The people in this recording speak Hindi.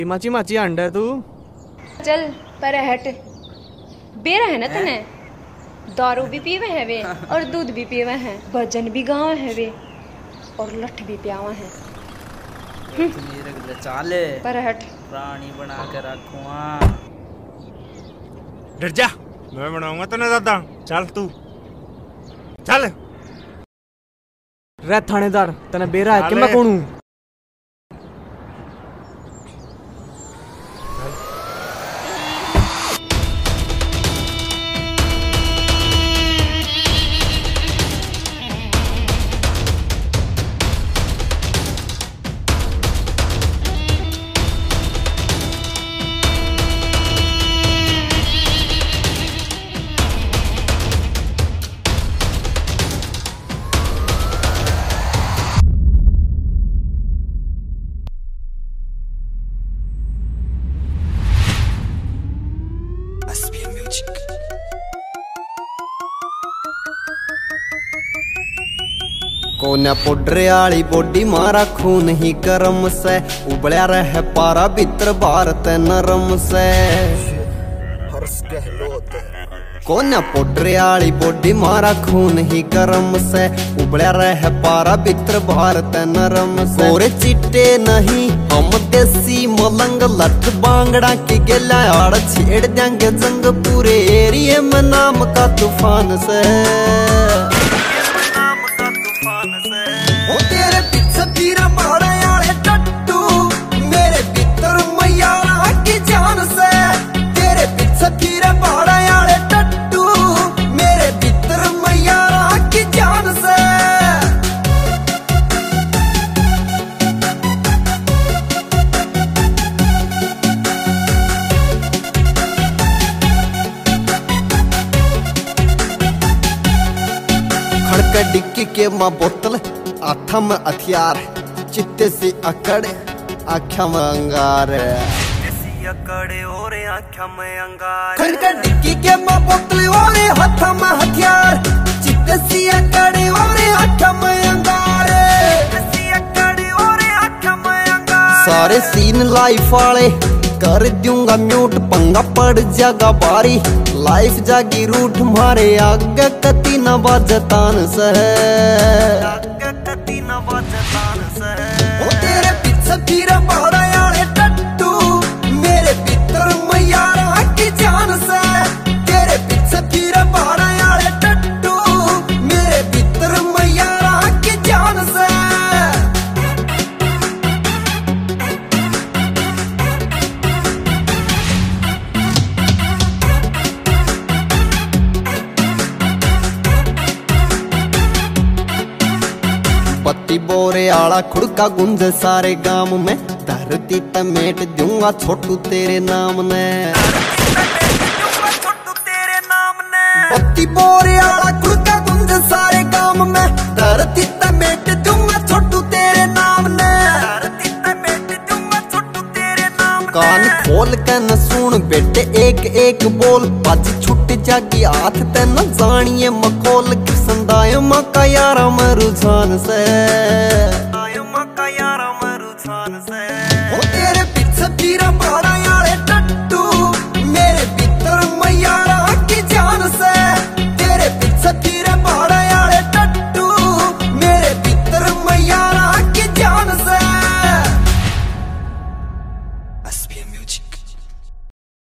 माची माची अंडा तू चल पर हट। बेरा है ना तने, दारू भी पीवे है वे और दूध भी पीवे हैं, भजन भी गावे है वे और लठ भी प्यावा है। चाले पर हट, प्राणी बना के रखूंगा। डर जा, मैं बनाऊंगा तने दादा। चल तू चल रे थानेदार, तने बेरा है कि मैं कौन हूँ? कोन्या पोडरे आली बॉडी मारा खून ही गरम से, उबलिया रह पारा भीतर भारत नरम से। कोन्या पोडरे आली बॉडी मारा खून ही गरम से, उबलिया रह पारा भीतर भारत नरम से। गोरे चिट्टे नहीं हम देसी मलंग, लठ बांगड़ा के गेला आड़ छेड़ देंगे जंग पूरे एरिए में नाम का तूफान से। ओ तेरे पीछे पीरा पहाड़े आले टट्टू, मेरे भीतर मैयारा की जान से। तेरे पीछे पीरा पहाड़े आले टट्टू, मेरे भीतर मैयारा की जान से। खड़का डिक्की के माँ बोतल, आथा में हथियार, चित्ते से अकड़ आख्या में अंगार। खड़का डिक्की के माँ बोतल और हाथा में हथियार, चित्ते से अकड़ और आख्या में अंगार। सारे सीन लाइफ वाले कर दूंगा म्यूट, पंगा पड़ जागा बारी, लाइफ जागी रूट मारे आगे कती न बाजतान से। ओ तेरे पीछे पीरा पहाड़ा आले टट्टू, मेरे भीतर मैयारा की जान से। तेरे पीछे पीरा पहाड़ा आले टट्टू, मेरे भीतर मैयारा की जान से। पत्ती बोरे आला खुड़का गुंज सारे गांव में, धरती तमेट दूंगा छोटू तेरे नाम ने। पत्ती बोरे आला खुड़का गुंज सारे गांव में, धरती तमेट दूंगा छोटू तेरे नाम ने। कान खोल के न सुन बेटे एक एक बोल, बाजी छुट जागी हाथ ते न जानिए मखोल। किसन दाय माँ का यारा में रुझान से।